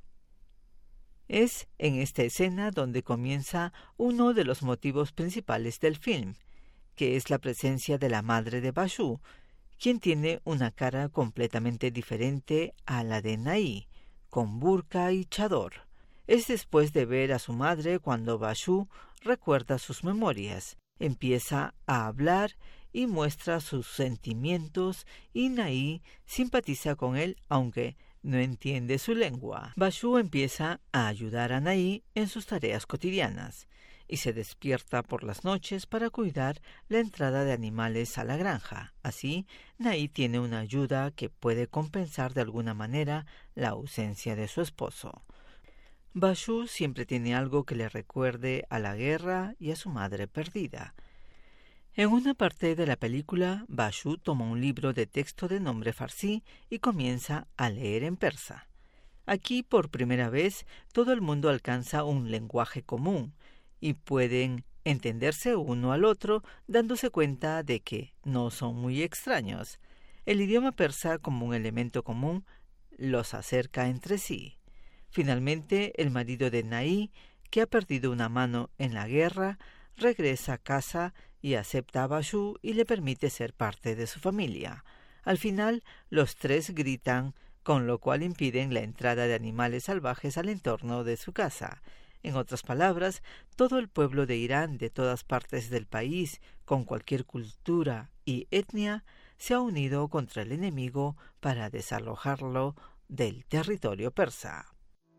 [SPEAKER 7] Es en esta escena donde comienza uno de los motivos principales del film, que es la presencia de la madre de Bashu, quien tiene una cara completamente diferente a la de Naib, con burka y chador. Es después de ver a su madre cuando Bashu recuerda sus memorias, empieza a hablar y muestra sus sentimientos, y Naib simpatiza con él aunque no entiende su lengua. Bashu empieza a ayudar a Naib en sus tareas cotidianas y se despierta por las noches para cuidar la entrada de animales a la granja. Así, Naib tiene una ayuda que puede compensar de alguna manera la ausencia de su esposo. Bashu siempre tiene algo que le recuerde a la guerra y a su madre perdida. En una parte de la película, Bashu toma un libro de texto de nombre farsi y comienza a leer en persa. Aquí, por primera vez, todo el mundo alcanza un lenguaje común y pueden entenderse uno al otro, dándose cuenta de que no son muy extraños. El idioma persa, como un elemento común, los acerca entre sí. Finalmente, el marido de Naib, que ha perdido una mano en la guerra, regresa a casa y acepta a Bashu y le permite ser parte de su familia. Al final, los tres gritan, con lo cual impiden la entrada de animales salvajes al entorno de su casa. En otras palabras, todo el pueblo de Irán, de todas partes del país, con cualquier cultura y etnia, se ha unido contra el enemigo para desalojarlo del territorio persa.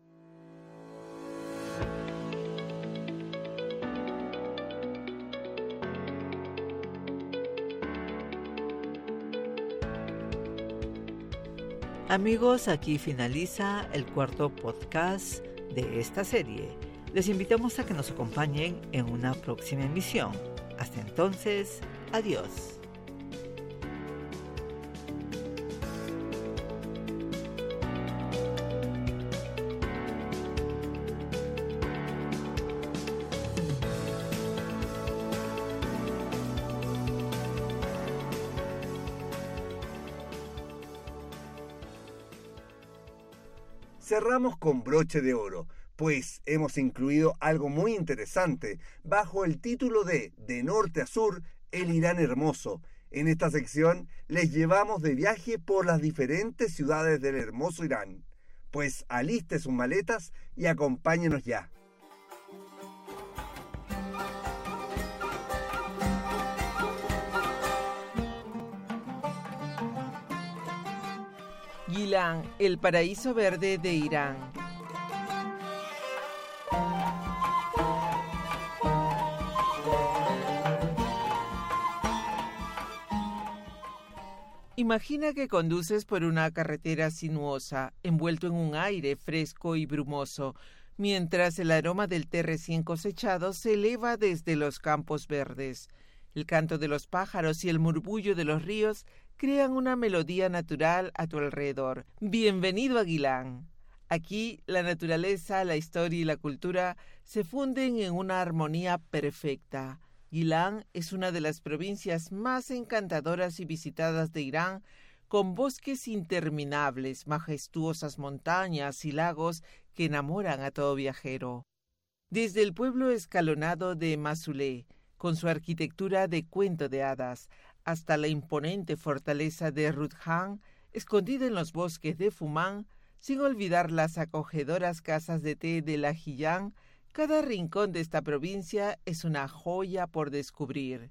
[SPEAKER 7] Amigos, aquí finaliza el cuarto podcast de esta serie. Les invitamos a que nos acompañen en una próxima emisión. Hasta entonces, adiós.
[SPEAKER 2] Cerramos con broche de oro, pues hemos incluido algo muy interesante bajo el título de De Norte a Sur, el Irán hermoso. En esta sección les llevamos de viaje por las diferentes ciudades del hermoso Irán. Pues aliste sus maletas y acompáñenos ya.
[SPEAKER 5] Gilan, el paraíso verde de Irán. Imagina que conduces por una carretera sinuosa, envuelto en un aire fresco y brumoso, mientras el aroma del té recién cosechado se eleva desde los campos verdes. El canto de los pájaros y el murmullo de los ríos crean una melodía natural a tu alrededor. Bienvenido a Gilan. Aquí la naturaleza, la historia y la cultura se funden en una armonía perfecta. Gilan es una de las provincias más encantadoras y visitadas de Irán, con bosques interminables, majestuosas montañas y lagos que enamoran a todo viajero. Desde el pueblo escalonado de Masulé, con su arquitectura de cuento de hadas, hasta la imponente fortaleza de Rudhan, escondida en los bosques de Fumán, sin olvidar las acogedoras casas de té de la Hiyán, cada rincón de esta provincia es una joya por descubrir.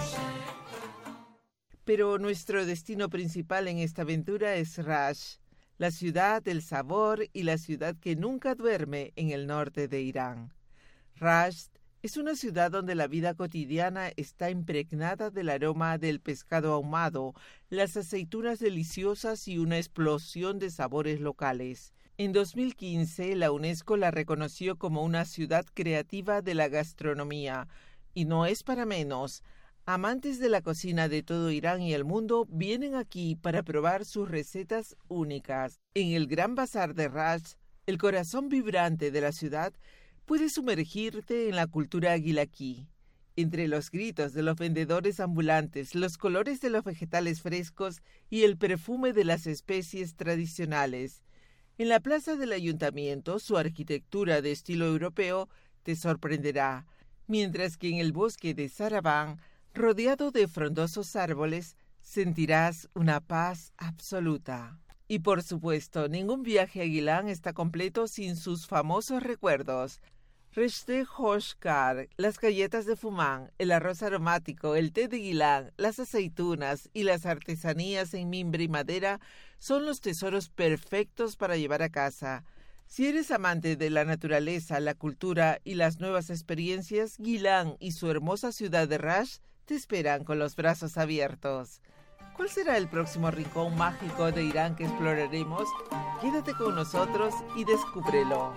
[SPEAKER 5] Pero nuestro destino principal en esta aventura es Rash, la ciudad del sabor y la ciudad que nunca duerme en el norte de Irán. Rasht es una ciudad donde la vida cotidiana está impregnada del aroma del pescado ahumado, las aceitunas deliciosas y una explosión de sabores locales. En dos mil quince, la UNESCO la reconoció como una ciudad creativa de la gastronomía. Y no es para menos. Amantes de la cocina de todo Irán y el mundo vienen aquí para probar sus recetas únicas. En el Gran Bazar de Rasht, el corazón vibrante de la ciudad, puedes sumergirte en la cultura aguilaquí. Entre los gritos de los vendedores ambulantes, los colores de los vegetales frescos y el perfume de las especies tradicionales. En la plaza del ayuntamiento, su arquitectura de estilo europeo te sorprenderá, mientras que en el bosque de Sarabán, rodeado de frondosos árboles, sentirás una paz absoluta. Y por supuesto, ningún viaje a Gilán está completo sin sus famosos recuerdos. Reshte Hoshkar, las galletas de Fumán, el arroz aromático, el té de Gilán, las aceitunas y las artesanías en mimbre y madera son los tesoros perfectos para llevar a casa. Si eres amante de la naturaleza, la cultura y las nuevas experiencias, Gilán y su hermosa ciudad de Rasht te esperan con los brazos abiertos. ¿Cuál será el próximo rincón mágico de Irán que exploraremos? Quédate con nosotros y descúbrelo.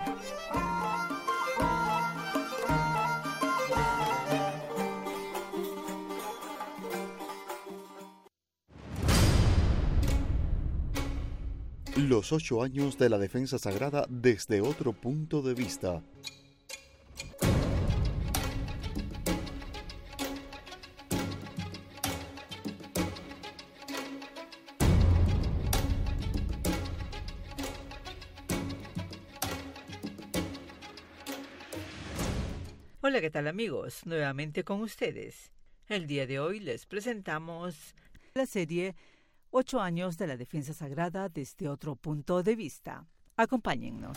[SPEAKER 8] Los ocho años de la defensa sagrada desde otro punto de vista.
[SPEAKER 7] Hola, ¿qué tal amigos? Nuevamente con ustedes. El día de hoy les presentamos la serie Ocho años de la defensa sagrada desde otro punto de vista. Acompáñennos.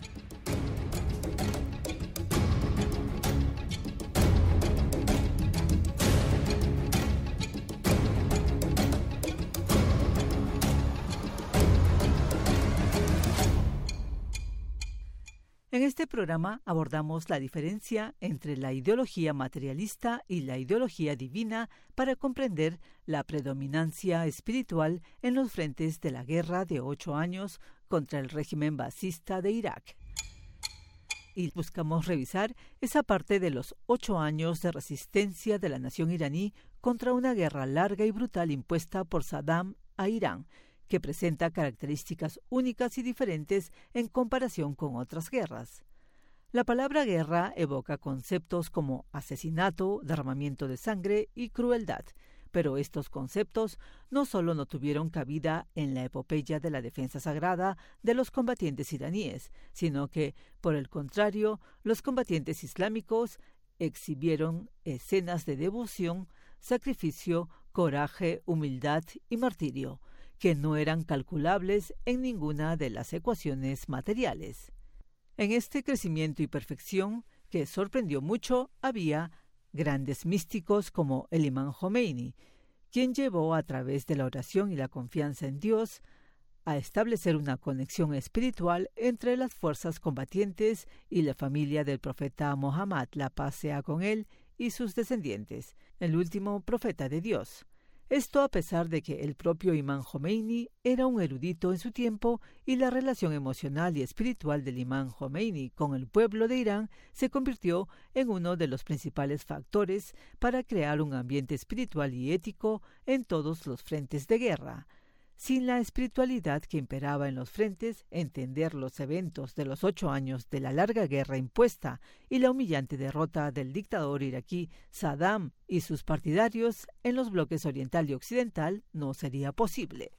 [SPEAKER 7] En este programa abordamos la diferencia entre la ideología materialista y la ideología divina para comprender la predominancia espiritual en los frentes de la guerra de ocho años contra el régimen basista de Irak. Y buscamos revisar esa parte de los ocho años de resistencia de la nación iraní contra una guerra larga y brutal impuesta por Saddam a Irán, que presenta características únicas y diferentes en comparación con otras guerras. La palabra guerra evoca conceptos como asesinato, derramamiento de sangre y crueldad, pero estos conceptos no solo no tuvieron cabida en la epopeya de la defensa sagrada de los combatientes iraníes, sino que, por el contrario, los combatientes islámicos exhibieron escenas de devoción, sacrificio, coraje, humildad y martirio, que no eran calculables en ninguna de las ecuaciones materiales. En este crecimiento y perfección, que sorprendió mucho, había grandes místicos como el imán Jomeini, quien llevó a través de la oración y la confianza en Dios a establecer una conexión espiritual entre las fuerzas combatientes y la familia del profeta Mohammed, la paz sea con él, y sus descendientes, el último profeta de Dios. Esto a pesar de que el propio imán Jomeini era un erudito en su tiempo y la relación emocional y espiritual del imán Jomeini con el pueblo de Irán se convirtió en uno de los principales factores para crear un ambiente espiritual y ético en todos los frentes de guerra. Sin la espiritualidad que imperaba en los frentes, entender los eventos de los ocho años de la larga guerra impuesta y la humillante derrota del dictador iraquí Saddam y sus partidarios en los bloques oriental y occidental no sería posible.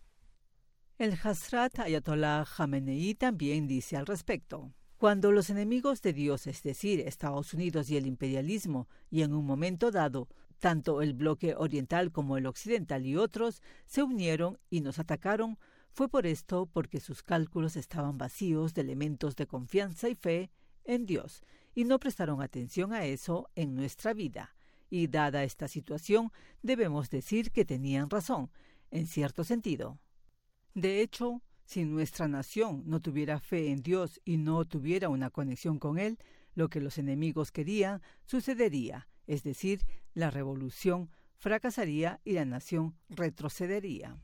[SPEAKER 7] El Hazrat Ayatollah Khamenei también dice al respecto: cuando los enemigos de Dios, es decir, Estados Unidos y el imperialismo, y en un momento dado, tanto el bloque oriental como el occidental y otros, se unieron y nos atacaron, fue por esto porque sus cálculos estaban vacíos de elementos de confianza y fe en Dios, y no prestaron atención a eso en nuestra vida. Y dada esta situación, debemos decir que tenían razón, en cierto sentido. De hecho, Si nuestra nación no tuviera fe en Dios y no tuviera una conexión con Él, lo que los enemigos querían sucedería, es decir, la revolución fracasaría y la nación retrocedería.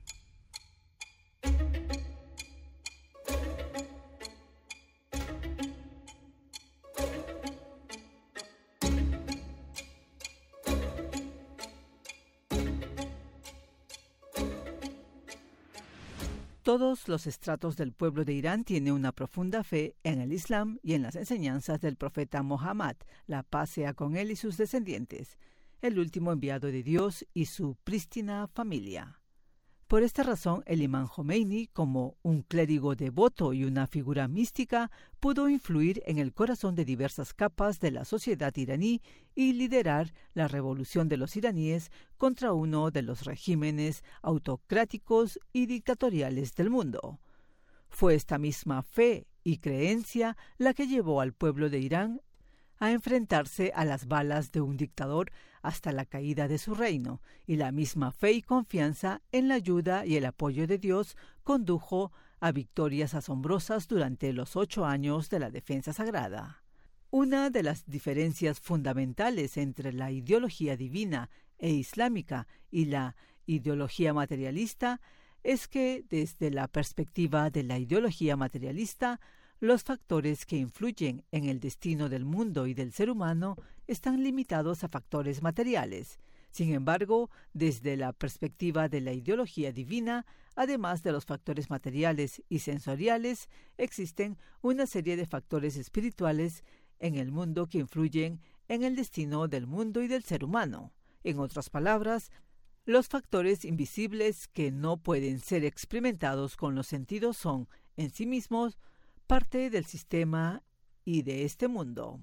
[SPEAKER 7] Todos los estratos del pueblo de Irán tienen una profunda fe en el Islam y en las enseñanzas del profeta Mohammed, la paz sea con él y sus descendientes, el último enviado de Dios y su prístina familia. Por esta razón, el imán Jomeini, como un clérigo devoto y una figura mística, pudo influir en el corazón de diversas capas de la sociedad iraní y liderar la revolución de los iraníes contra uno de los regímenes autocráticos y dictatoriales del mundo. Fue esta misma fe y creencia la que llevó al pueblo de Irán a enfrentarse a las balas de un dictador hasta la caída de su reino, y la misma fe y confianza en la ayuda y el apoyo de Dios condujo a victorias asombrosas durante los ocho años de la defensa sagrada. Una de las diferencias fundamentales entre la ideología divina e islámica y la ideología materialista es que, desde la perspectiva de la ideología materialista, los factores que influyen en el destino del mundo y del ser humano están limitados a factores materiales. Sin embargo, desde la perspectiva de la ideología divina, además de los factores materiales y sensoriales, existen una serie de factores espirituales en el mundo que influyen en el destino del mundo y del ser humano. En otras palabras, los factores invisibles que no pueden ser experimentados con los sentidos son, en sí mismos, parte del sistema y de este mundo.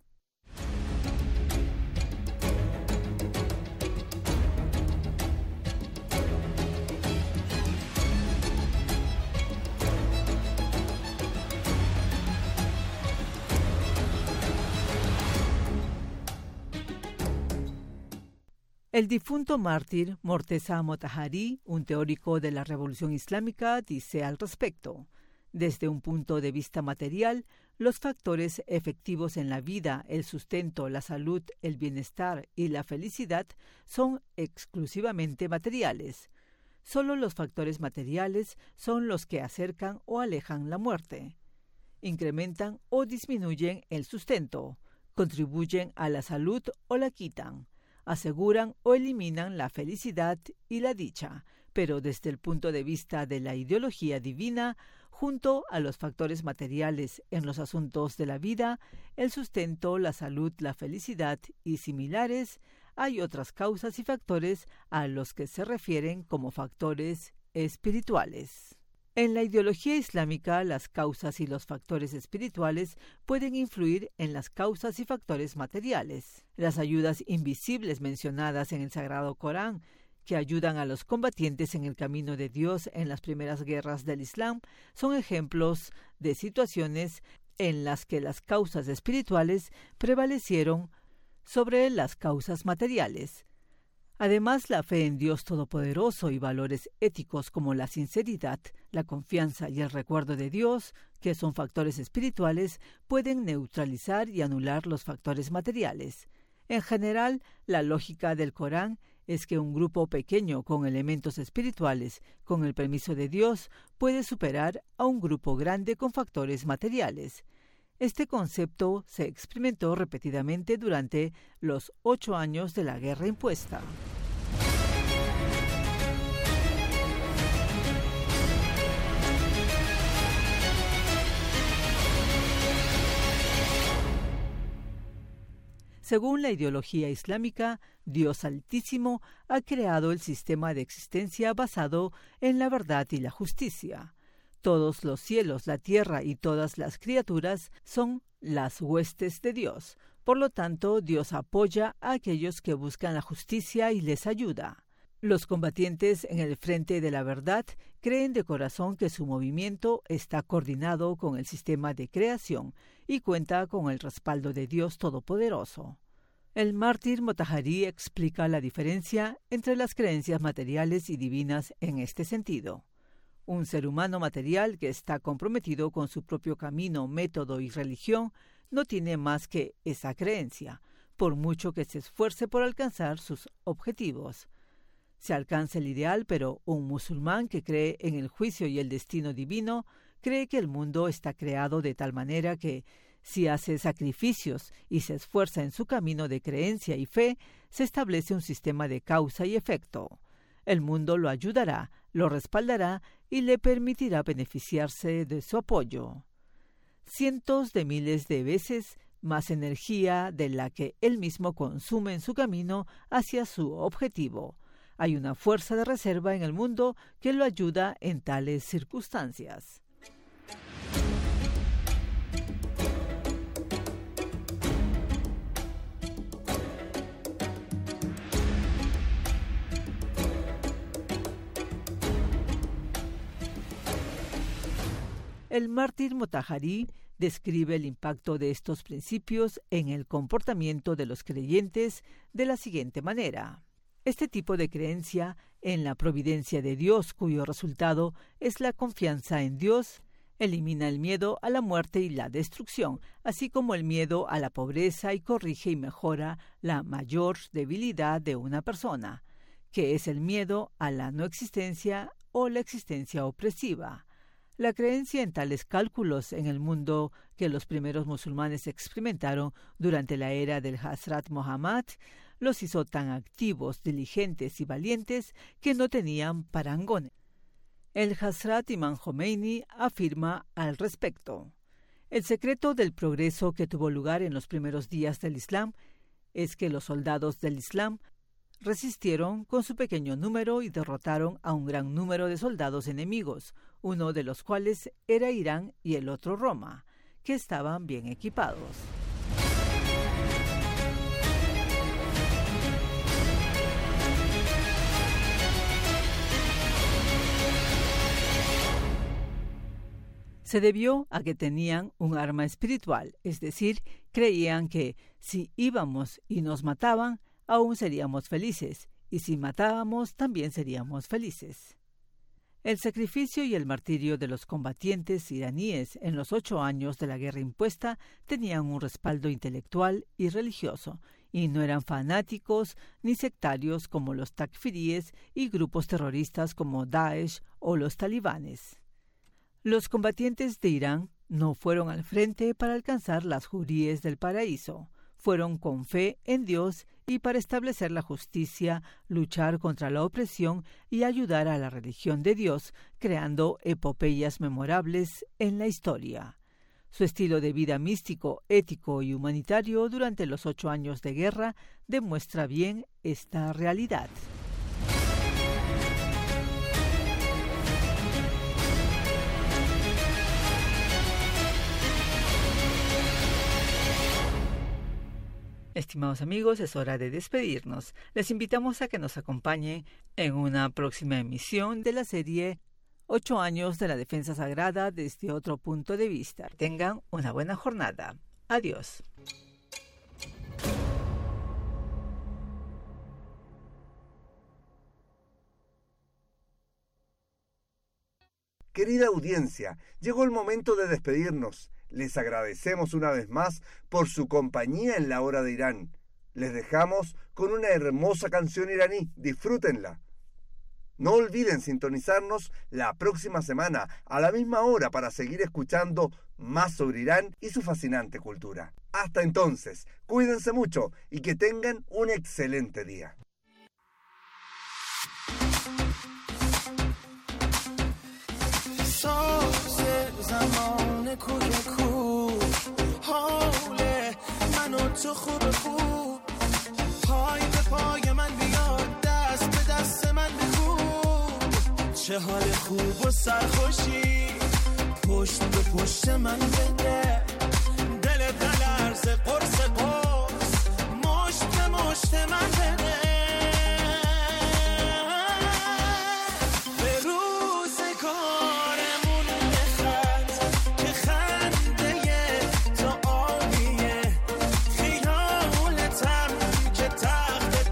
[SPEAKER 7] El difunto mártir Morteza Motahari, un teórico de la Revolución Islámica, dice al respecto: desde un punto de vista material, los factores efectivos en la vida, el sustento, la salud, el bienestar y la felicidad son exclusivamente materiales. Solo los factores materiales son los que acercan o alejan la muerte, incrementan o disminuyen el sustento, contribuyen a la salud o la quitan, aseguran o eliminan la felicidad y la dicha, pero desde el punto de vista de la ideología divina, junto a los factores materiales en los asuntos de la vida, el sustento, la salud, la felicidad y similares, hay otras causas y factores a los que se refieren como factores espirituales. En la ideología islámica, las causas y los factores espirituales pueden influir en las causas y factores materiales. Las ayudas invisibles mencionadas en el Sagrado Corán, que ayudan a los combatientes en el camino de Dios en las primeras guerras del Islam, son ejemplos de situaciones en las que las causas espirituales prevalecieron sobre las causas materiales. Además, la fe en Dios Todopoderoso y valores éticos como la sinceridad, la confianza y el recuerdo de Dios, que son factores espirituales, pueden neutralizar y anular los factores materiales. En general, la lógica del Corán es que un grupo pequeño con elementos espirituales, con el permiso de Dios, puede superar a un grupo grande con factores materiales. Este concepto se experimentó repetidamente durante los ocho años de la guerra impuesta. Según la ideología islámica, Dios Altísimo ha creado el sistema de existencia basado en la verdad y la justicia. Todos los cielos, la tierra y todas las criaturas son las huestes de Dios. Por lo tanto, Dios apoya a aquellos que buscan la justicia y les ayuda. Los combatientes en el frente de la verdad creen de corazón que su movimiento está coordinado con el sistema de creación y cuenta con el respaldo de Dios Todopoderoso. El mártir Motahari explica la diferencia entre las creencias materiales y divinas en este sentido. Un ser humano material que está comprometido con su propio camino, método y religión no tiene más que esa creencia, por mucho que se esfuerce por alcanzar sus objetivos. Se alcanza el ideal, pero un musulmán que cree en el juicio y el destino divino cree que el mundo está creado de tal manera que, si hace sacrificios y se esfuerza en su camino de creencia y fe, se establece un sistema de causa y efecto. El mundo lo ayudará, lo respaldará y le permitirá beneficiarse de su apoyo. Cientos de miles de veces más energía de la que él mismo consume en su camino hacia su objetivo. Hay una fuerza de reserva en el mundo que lo ayuda en tales circunstancias. El mártir Motahari describe el impacto de estos principios en el comportamiento de los creyentes de la siguiente manera. Este tipo de creencia en la providencia de Dios, cuyo resultado es la confianza en Dios, elimina el miedo a la muerte y la destrucción, así como el miedo a la pobreza y corrige y mejora la mayor debilidad de una persona, que es el miedo a la no existencia o la existencia opresiva. La creencia en tales cálculos en el mundo que los primeros musulmanes experimentaron durante la era del Hazrat Muhammad los hizo tan activos, diligentes y valientes que no tenían parangón. El Hazrat Imam Khomeini afirma al respecto: el secreto del progreso que tuvo lugar en los primeros días del Islam es que los soldados del Islam resistieron con su pequeño número y derrotaron a un gran número de soldados enemigos, uno de los cuales era Irán y el otro Roma, que estaban bien equipados. Se debió a que tenían un arma espiritual, es decir, creían que si íbamos y nos mataban, aún seríamos felices, y si matábamos, también seríamos felices. El sacrificio y el martirio de los combatientes iraníes en los ocho años de la guerra impuesta tenían un respaldo intelectual y religioso, y no eran fanáticos ni sectarios como los takfiríes y grupos terroristas como Daesh o los talibanes. Los combatientes de Irán no fueron al frente para alcanzar las huríes del paraíso. Fueron con fe en Dios y para establecer la justicia, luchar contra la opresión y ayudar a la religión de Dios, creando epopeyas memorables en la historia. Su estilo de vida místico, ético y humanitario durante los ocho años de guerra demuestra bien esta realidad. Estimados amigos, es hora de despedirnos. Les invitamos a que nos acompañen en una próxima emisión de la serie Ocho años de la defensa sagrada desde otro punto de vista. Tengan una buena jornada. Adiós.
[SPEAKER 2] Querida audiencia, llegó el momento de despedirnos. Les agradecemos una vez más por su compañía en la hora de Irán. Les dejamos con una hermosa canción iraní. Disfrútenla. No olviden sintonizarnos la próxima semana a la misma hora para seguir escuchando más sobre Irán y su fascinante cultura. Hasta entonces, cuídense mucho y que tengan un excelente día.
[SPEAKER 9] تو خوب خوب پای به پای من بیاد دست به دست من بکوب چه حال خوب و سرخوشی پشت به پشت من بده دل دلرز قرص قرص مشت به مشت من بده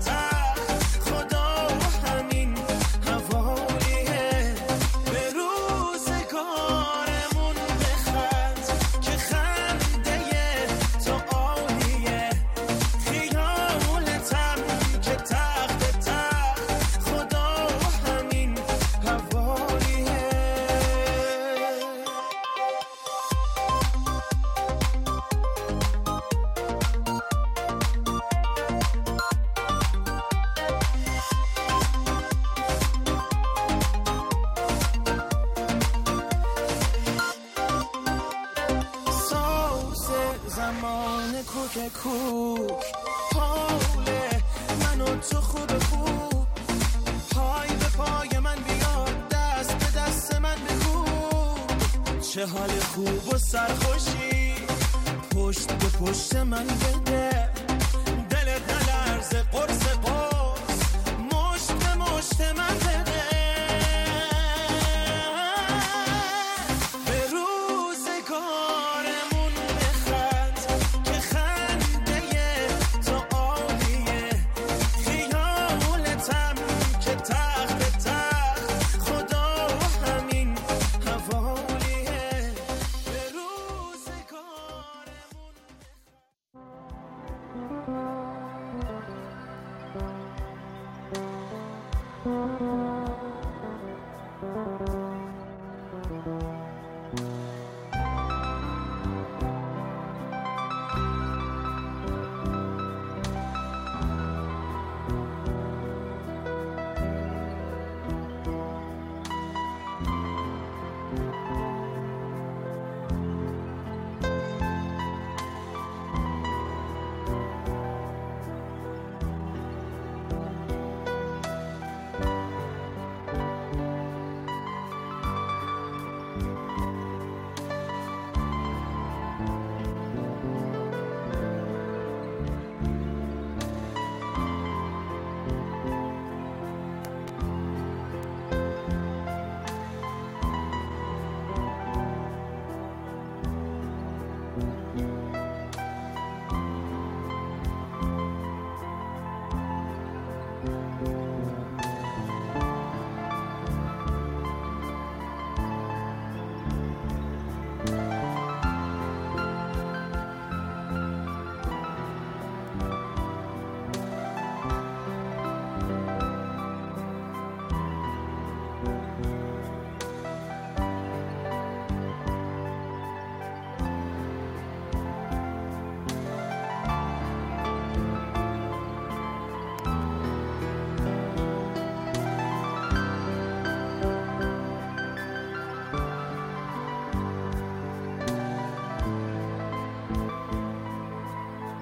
[SPEAKER 9] Peru خوب حاله من و تو خوب خوب پای به پای من بیاد دست به دست من بخوب چه حال خوب و سرخوشی پشت به پشت من بده دلت نلرزه قرص قرص مشت به مشت من بده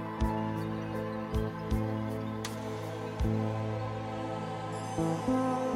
[SPEAKER 10] Thank you.